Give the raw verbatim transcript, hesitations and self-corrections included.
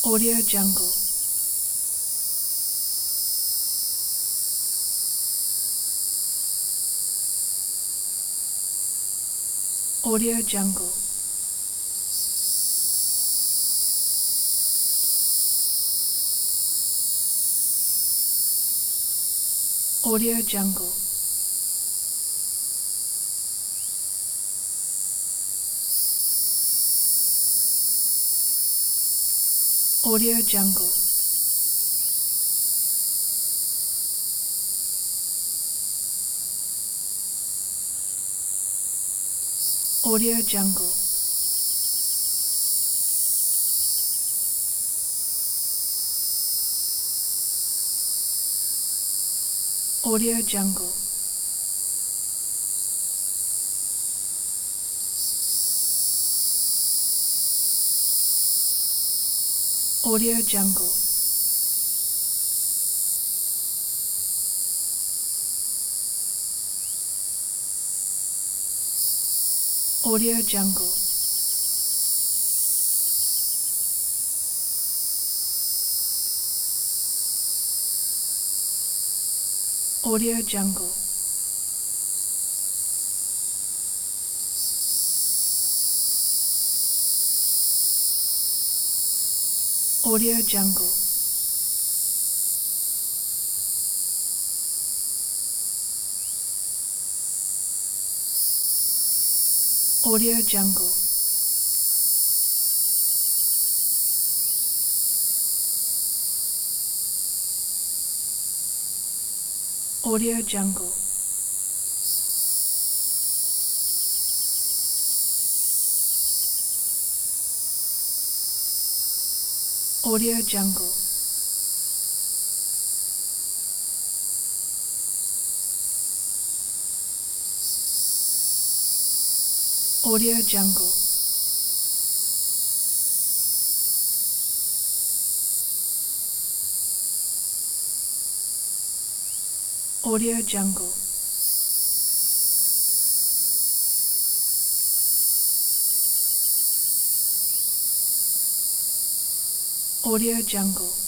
Audio Jungle. Audio Jungle. Audio Jungle. Audio Jungle. Audio Jungle. Audio Jungle. Audio Jungle. Audio Jungle. Audio Jungle. Audio Jungle. Audio Jungle. Audio Jungle. Audio Jungle. Audio Jungle. Audio Jungle. Audio Jungle.